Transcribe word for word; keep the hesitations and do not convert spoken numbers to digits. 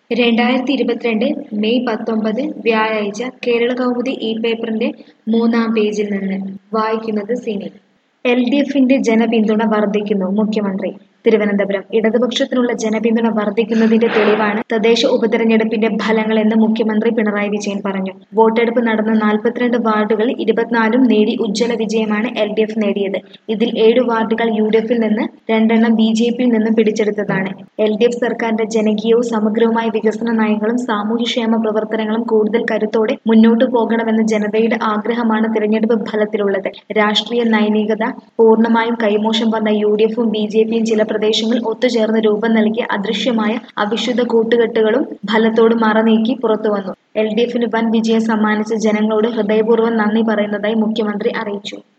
രണ്ടായിരത്തി ഇരുപത്തിരണ്ട് മെയ് പത്തൊമ്പത് വ്യാഴാഴ്ച കേരളകൗമുദി ഈ പേപ്പറിന്റെ മൂന്നാം പേജിൽ നിന്ന് വായിക്കുന്നത് സിനി. എൽ ഡി എഫിന്റെ ജനപിന്തുണ വർദ്ധിക്കുന്നു മുഖ്യമന്ത്രി തിരുവനന്തപുരം. ഇടതുപക്ഷത്തിനുള്ള ജനപിന്തുണ വർദ്ധിക്കുന്നതിന്റെ തെളിവാണ് തദ്ദേശ ഉപതെരഞ്ഞെടുപ്പിന്റെ ഫലങ്ങളെന്ന് മുഖ്യമന്ത്രി പിണറായി വിജയൻ പറഞ്ഞു. വോട്ടെടുപ്പ് നടന്ന നാൽപ്പത്തിരണ്ട് വാർഡുകളിൽ ഇരുപത്തിനാലും നേടി ഉജ്ജ്വല വിജയമാണ് എൽ ഡി എഫ് നേടിയത്. ഇതിൽ ഏഴു വാർഡുകൾ യു ഡി എഫിൽ നിന്ന്, രണ്ടെണ്ണം ബി ജെ പിയിൽ നിന്നും പിടിച്ചെടുത്തതാണ്. എൽ ഡി എഫ് സർക്കാരിന്റെ ജനകീയവും സമഗ്രവുമായ വികസന നയങ്ങളും സാമൂഹ്യക്ഷേമ പ്രവർത്തനങ്ങളും കൂടുതൽ കരുത്തോടെ മുന്നോട്ടു പോകണമെന്ന ജനതയുടെ ആഗ്രഹമാണ് തിരഞ്ഞെടുപ്പ് ഫലത്തിലുള്ളത്. രാഷ്ട്രീയ നൈതികത പൂർണ്ണമായും കൈമോശം വന്ന യു ഡി എഫും ബി ജെ പിയും ചില പ്രദേശങ്ങളിൽ ഒത്തുചേർന്ന് രൂപം നൽകിയ അദൃശ്യമായ അവിശുദ്ധ കൂട്ടുകെട്ടുകളും ഫലത്തോട് മറനീക്കി പുറത്തുവന്നു. എൽ ഡി എഫിന് വൻ വിജയം സമ്മാനിച്ച ജനങ്ങളോട് ഹൃദയപൂർവ്വം നന്ദി പറയുന്നതായി മുഖ്യമന്ത്രി അറിയിച്ചു.